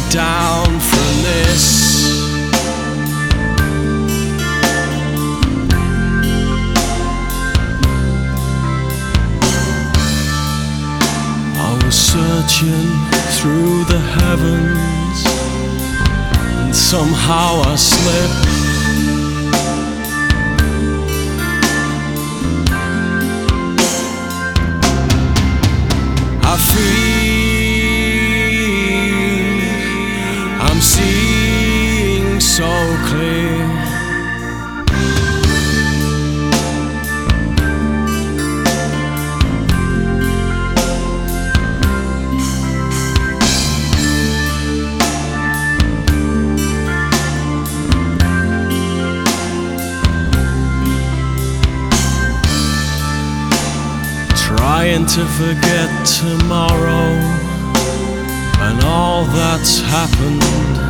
down from this. I was searching through the heavens, and somehow I slipped. I feel I'm seeing so clear. Trying to forget tomorrow and all that's happened.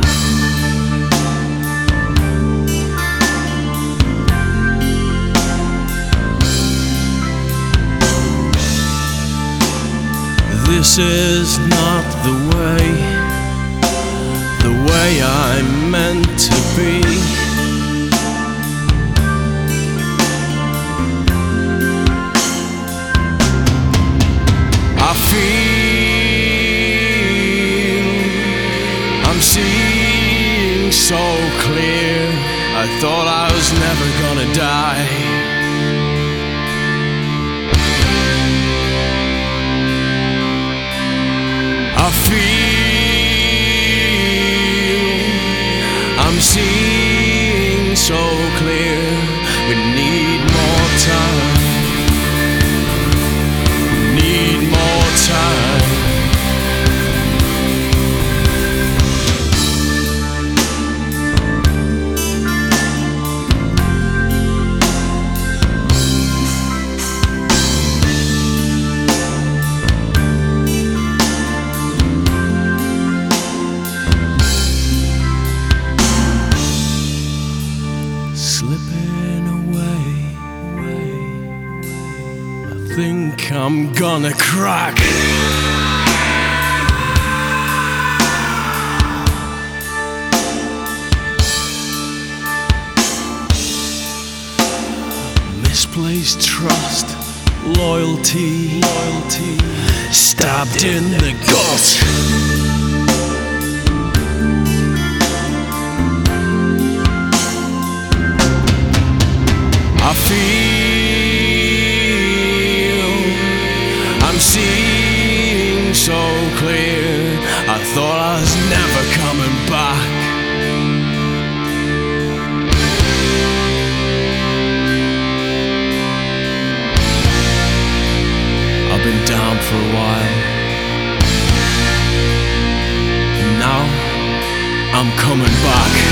This is not the way I'm meant to be. I feel I'm seeing so clear. I thought I was never gonna die. I feel I'm seeing so clear. We need more time. Slipping away, I think I'm gonna crack. Misplaced trust, loyalty, stabbed in the gut. I feel I'm seeing so clear. I thought I was never coming back. I've been down for a while, and now I'm coming back.